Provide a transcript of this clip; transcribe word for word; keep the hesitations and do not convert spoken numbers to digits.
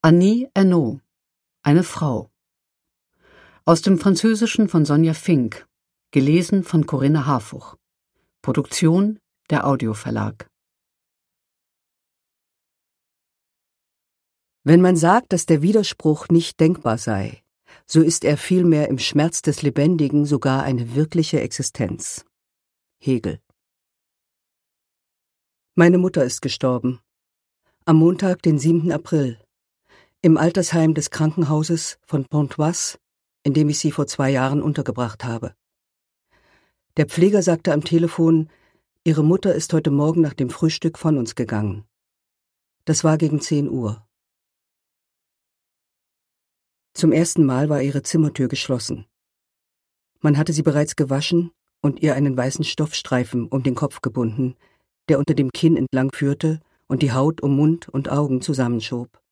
Annie Ernaux, eine Frau. Aus dem Französischen von Sonja Fink, gelesen von Corinna Harfuch. Produktion der Audioverlag. Wenn man sagt, dass der Widerspruch nicht denkbar sei, so ist er vielmehr im Schmerz des Lebendigen sogar eine wirkliche Existenz. Hegel. Meine Mutter ist gestorben. Am Montag, den siebten April. Im Altersheim des Krankenhauses von Pontoise, in dem ich sie vor zwei Jahren untergebracht habe. Der Pfleger sagte am Telefon, ihre Mutter ist heute Morgen nach dem Frühstück von uns gegangen. Das war gegen zehn Uhr. Zum ersten Mal war ihre Zimmertür geschlossen. Man hatte sie bereits gewaschen und ihr einen weißen Stoffstreifen um den Kopf gebunden, der unter dem Kinn entlang führte und die Haut um Mund und Augen zusammenschob.